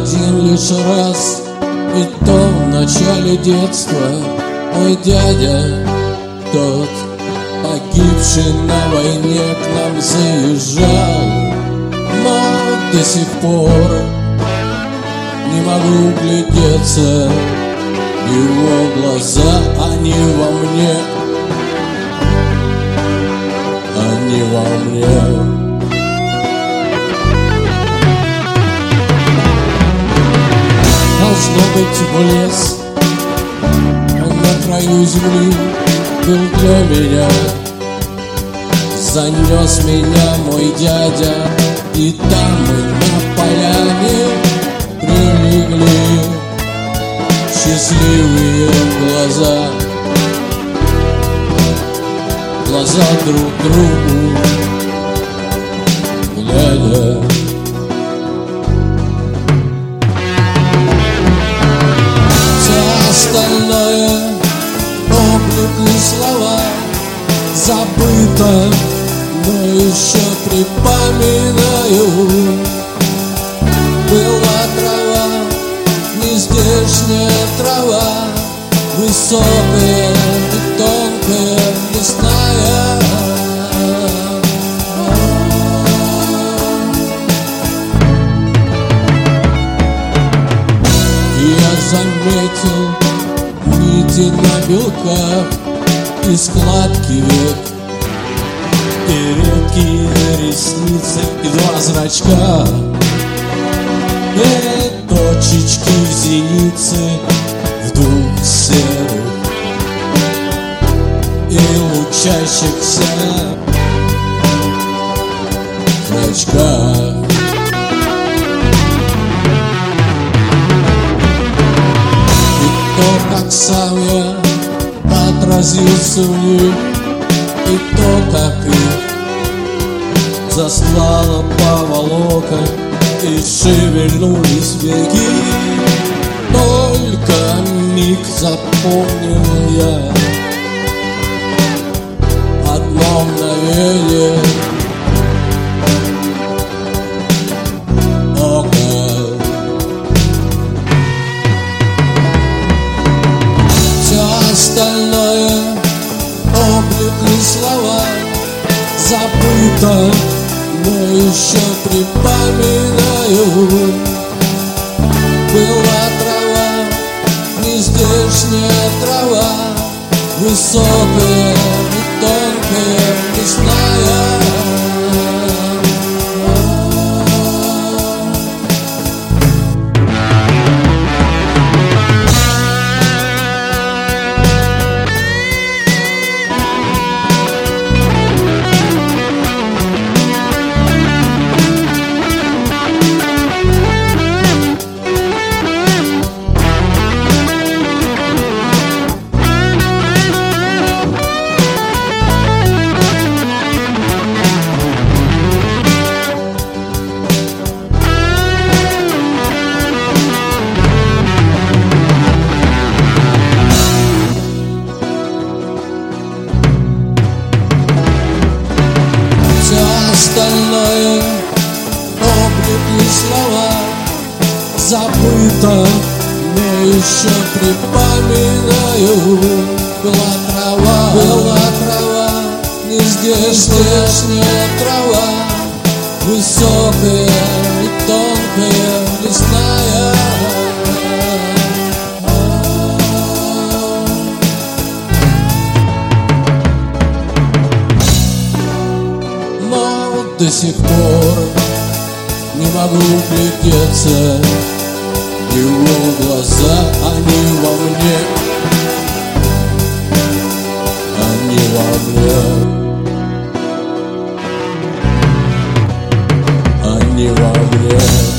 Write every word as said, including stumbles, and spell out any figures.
один лишь раз, и то в начале детства. Мой дядя, тот, погибший на войне, к нам заезжал. Но до сих пор не могу глядеться в его глаза. Они во мне, они во мне. Должно быть, в лес на краю земли был для меня. Занес меня мой дядя, и там мы на поляне прилегли, счастливые глаза, глаза друг другу глядя. Остальное, облики, слова забыто, но еще припоминаю. Была трава, нездешняя трава, высокая и тонкая, лесная. Я заметил нити на белках и складки век, и редкие ресницы, и два зрачка, и точечки зеницы в двух серых и лучащихся зрачках. Как сам я отразился в них, и то, как их застлала поволока, и шевельнулись веки. Только миг запомнил я, одно мгновение ока. Остальное, облик и слова забыто, но еще припоминаю. Была трава, нездешняя трава, высокая и тонкая, лесная. Остальное, облик и слова забыто, но еще припоминаю. Была трава, была трава, нездешняя трава, высокая и тонкая, лесная. До сих пор не могу глядеться в его глаза. Они во мне, они во мне, они во мне.